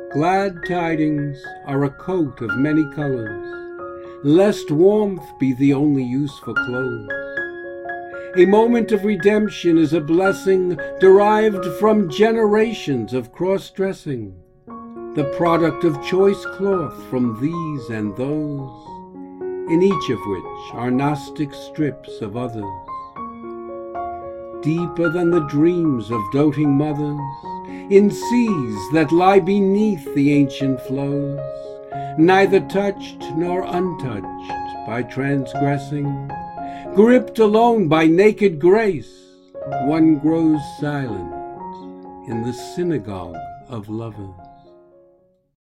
Glad tidings are a coat of many colors, lest warmth be the only use for clothes. A moment of redemption is a blessing derived from generations of cross-dressing, the product of choice cloth from these and those, in each of which are Gnostic strips of others. Deeper than the dreams of doting mothers, in seas that lie beneath the ancient flows, neither touched nor untouched by transgressing, gripped alone by naked grace, one grows silent in the synagogue of lovers.